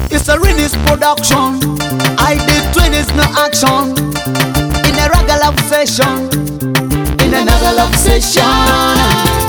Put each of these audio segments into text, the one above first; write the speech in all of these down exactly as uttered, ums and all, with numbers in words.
It's a Rennie's production. I did twenties no action. In a raga love session. In another love session.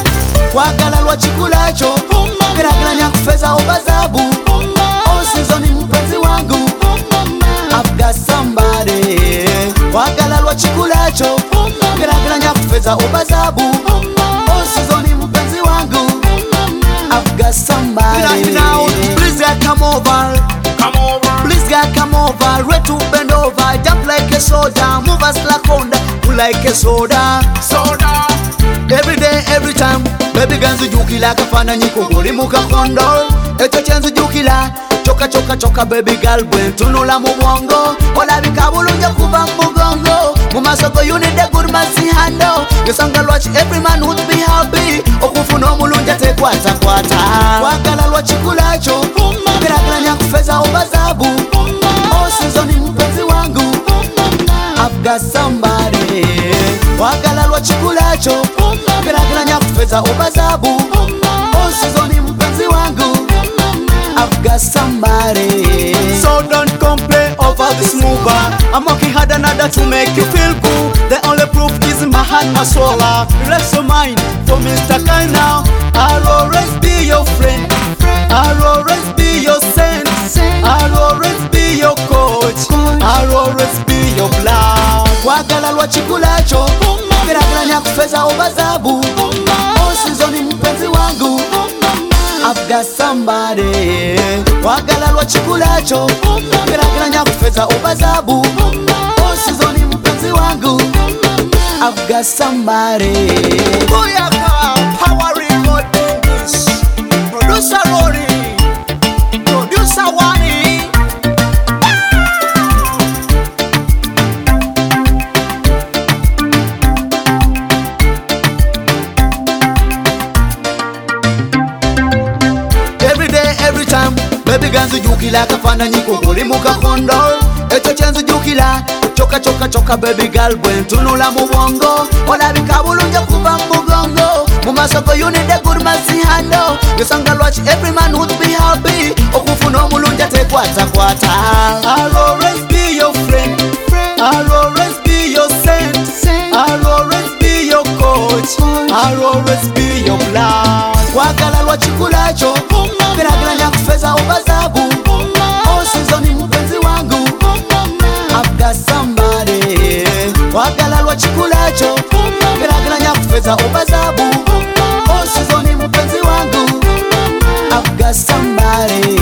Wagala lwa chikulacho. Geragala nyakufeza obazabu. All season ni mpenzi wangu. I've got somebody. Wagala lwa chikulacho. Geragala nyakufeza obazabu. All season ni mpenzi wangu. I've got somebody. Now, please God come over. Come over. Please God come over. Ready to bend over. Jump like a soda. Move us like Honda. Move like a soda. Soda. Every day, every time. Baby ganzu jukila kafana nyiko goli muka kondo. Eto chanzu jukila. Choka choka choka baby girl bwen tunula mubongo. Ola bikabulunja kuba mugongo. Mumasoko you need a good mercy handle. Yosanga lwachi every man would be happy. Okufuna omulunja tekwata kwata. Wagala lwa chikulacho. Geragala nyakufeza obazabu. All season ni mpenzi wangu. I've got somebody. Wagala lwa chikulacho. Geragala nyakufeza obazabu. All season ni mpenzi wangu. I've got somebody. So don't complain over this mover. I'm working hard another to make you feel good. The only proof is my heart, my soul. Relax your mind for Mister Kind now. I'll always be your friend. I'll always be your saint. I'll always be your coach. I'll always be your blood. Wagala lwa chikulacho. Geragala nyakufeza obazabu. All season ni mpenzi wangu. I've got somebody. Wagala lwa chikulacho. Geragala nyakufeza obazabu. All season ni mpenzi wangu. I've got somebody. Booyaka, power record this. Producer Rory, producer Wani. Every day, every time. Baby ganzu jukila kafana nyiko goli muka kondo. Eto chanzu jukila. Choka choka choka baby girl bwen tunula mubongo. Ola bikabulunja kuba mugongo. Mumasoko you need a good mercy handle. Yosanga lwachi every man would be happy. Okufuna omulunja tekwata kwata. I'll always be your friend. I'll always be your saint. I'll always be your coach. I'll always be your blood. Wagala lwa chikulacho. Geragala nyakufeza obazabu. All season ni mpenzi wangu. I've got somebody. Wagala lwa chikulacho. Geragala nyakufeza obazabu. All season ni mpenzi wangu. I've got somebody.